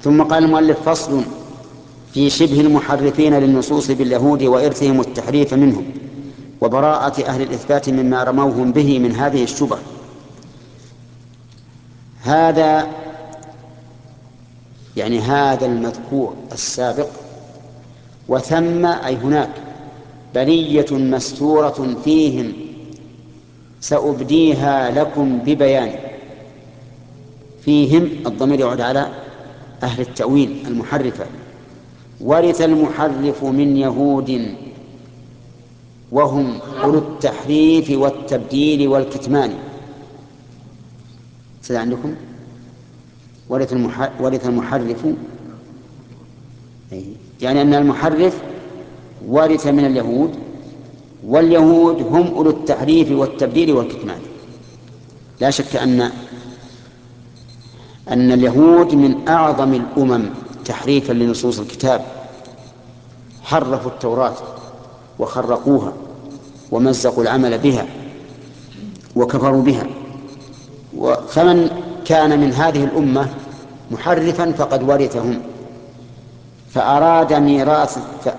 ثم قال المؤلف: فصل في شبه المحرفين للنصوص باليهود وإرثهم التحريف منهم وبراءة أهل الإثبات مما رموهم به من هذه الشبه. هذا يعني هذا المذكور السابق، وثم أي هناك بلية مستورة فيهم سأبديها لكم ببيان. فيهم الضمير يعود على أهل التأويل المحرفة. ورث المحرف من يهود وهم أولو التحريف والتبديل والكتمان. سيد عندكم ورث المحرف، يعني أن المحرف ورث من اليهود، واليهود هم أولو التحريف والتبديل والكتمان. لا شك أن اليهود من أعظم الأمم تحريفا لنصوص الكتاب، حرفوا التوراة وخرقوها ومزقوا العمل بها وكفروا بها. فمن كان من هذه الأمة محرفا فقد ورثهم،